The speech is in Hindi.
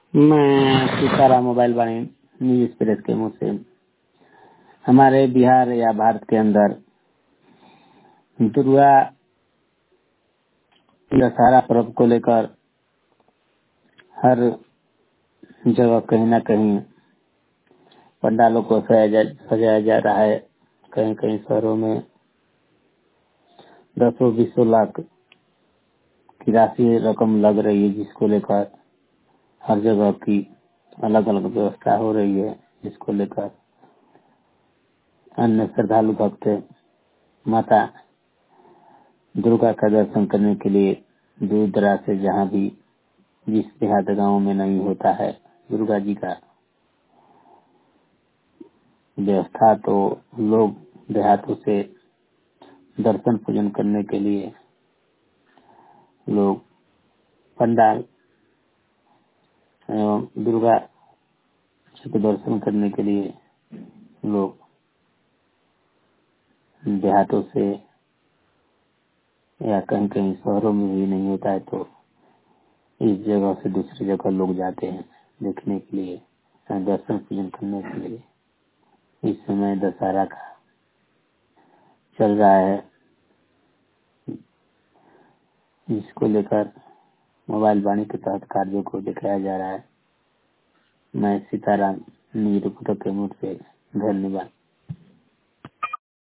मैं Sitaram mobile Vani news express के मुंह से हमारे बिहार या भारत के अंदर दुर्गा दशहरा पर्व को लेकर हर जगह कहीं न कहीं पंडालों को सजाया जा रहा है। कहीं कहीं शहरों में 10-20 लाख की राशि रकम लग रही है, जिसको लेकर हर जगह की अलग अलग व्यवस्था हो रही है। जिसको लेकर अन्य श्रद्धालु भक्त माता दुर्गा का दर्शन करने के लिए दूर दराज से, जहाँ भी जिस देहात गांव में नहीं होता है दुर्गा जी का व्यवस्था, तो लोग देहातों से दर्शन पूजन करने के लिए लोग पंडाल एवं दुर्गा जी के दर्शन करने के लिए लोग देहातों से या कहीं कहीं शहरों में भी नहीं होता है तो इस जगह से दूसरी जगह लोग जाते हैं देखने के लिए, दर्शन पूजन करने के लिए। इस समय दशहरा का चल रहा है, जिसको लेकर मोबाइल वाणी के तहत कार्यों को दिखाया जा रहा है। मैं सीताराम न्यूज रिपोर्टर के मुंह से धन्यवाद।